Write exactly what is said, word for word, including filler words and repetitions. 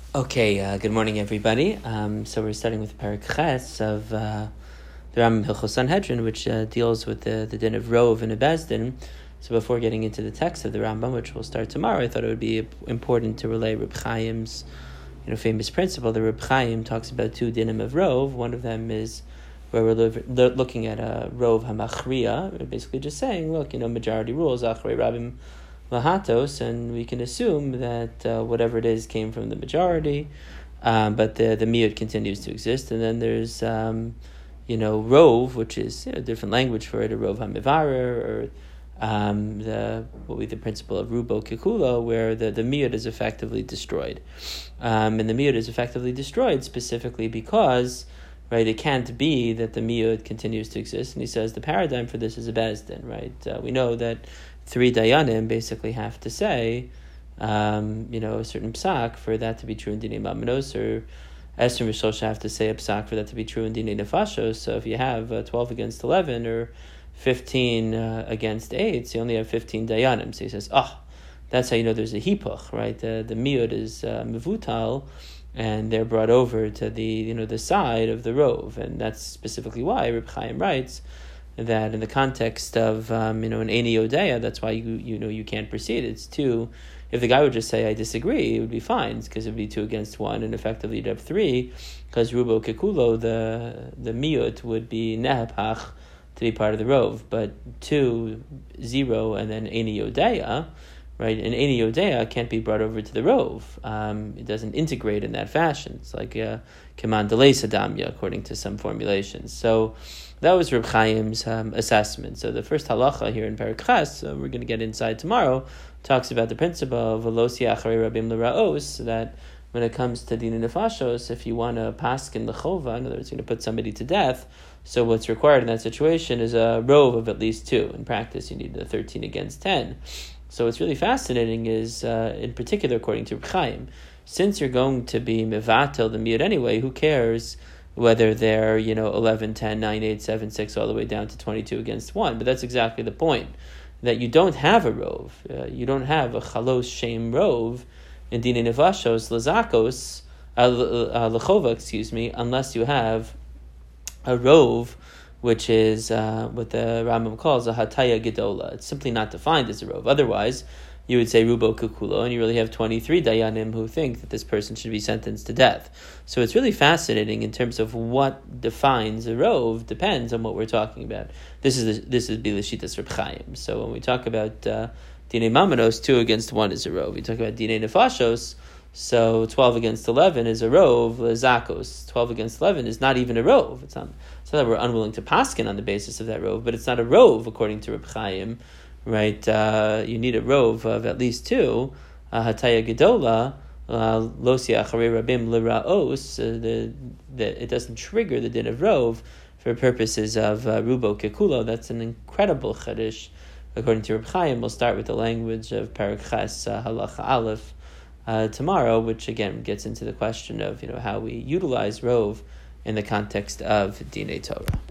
Okay, uh, good morning, everybody. Um, so we're starting with Perek Ches of uh, the Rambam Hilchos Sanhedrin, which uh, deals with the, the din of Rov and a Bezdin. So before getting into the text of the Rambam, which we'll start tomorrow, I thought it would be important to relay Reb Chaim's you know, famous principle. The Reb Chaim talks about two dinim of Rov. One of them is where we're lo- lo- looking at a Rov HaMachriya, we're basically just saying, look, you know, majority rules, Achrei Rabim Lahatos, and we can assume that uh, whatever it is came from the majority, um, but the the miut continues to exist. And then there's um, you know rov, which is you know, a different language for it, a rov hamivarer, or um, the what we the principle of rubo kikulo, where the the miut is effectively destroyed, um, and the miut is effectively destroyed specifically because. Right, it can't be that the miut continues to exist, and he says the paradigm for this is a bezdin. Right, uh, we know that three dayanim basically have to say, um, you know, a certain psak for that to be true in dinei mamanos, or Esther and Rishosha have to say a psak for that to be true in dinei nefashos. So if you have uh, twelve against eleven or fifteen uh, against eight, so you only have fifteen dayanim. So he says, oh, that's how you know there's a hipuch, right? The the miut is uh, mevutal. And they're brought over to the you know the side of the rov, and that's specifically why Reb Chaim writes that in the context of um, you know an Eini Odeya, that's why you you know you can't proceed. It's two. If the guy would just say I disagree, it would be fine because it would be two against one, and effectively you'd have three because Rubo Kekulo, the the miut would be nehapach to be part of the rov, but two zero and then Eini Odeya. Right, and Eini Odeya can't be brought over to the rov. Um, it doesn't integrate in that fashion. It's like a keman delay sadamya, according to some formulations. So that was Reb Chaim's um, assessment. So the first halacha here in Perek Ches, uh, we're going to get inside tomorrow, talks about the principle of velosi acharei rabim l'raos, that when it comes to dinei nefashos, if you want to paskin l'chova, in other words, you're going to put somebody to death, so what's required in that situation is a rov of at least two. In practice, you need a thirteen against ten. So what's really fascinating is, uh, in particular, according to Reb Chaim, since you're going to be mevatel the miut anyway, who cares whether they're, you know, eleven, ten, nine, eight, seven, six, all the way down to twenty-two against one. But that's exactly the point, that you don't have a rov. Uh, you don't have a chalos shem rov in dinei nefashos, lazakos, uh, lechova, excuse me, unless you have a rov, which is uh, what the Rambam calls a hataya gedola. It's simply not defined as a rov. Otherwise, you would say rubo kukulo, and you really have twenty-three dayanim who think that this person should be sentenced to death. So it's really fascinating in terms of what defines a rov depends on what we're talking about. This is the, this is Bilashitas Reb Chaim. So when we talk about uh, dinei mamanos, two against one is a rov. We talk about dinei nefashos, so twelve against eleven is a rov, zakos. twelve against eleven is not even a rov. It's not, it's not that we're unwilling to paskin on the basis of that rov, but it's not a rov according to Reb Chaim, right? Uh, you need a rov of at least two. Hataya gedola, losia acharei rabim l'raos. The the it doesn't trigger the din of rov for purposes of uh, rubo kekulo. That's an incredible chadish according to Reb Chaim. We'll start with the language of Perek Ches uh, halacha aleph. Uh, tomorrow, which again gets into the question of you know how we utilize rov in the context of Dinei Torah.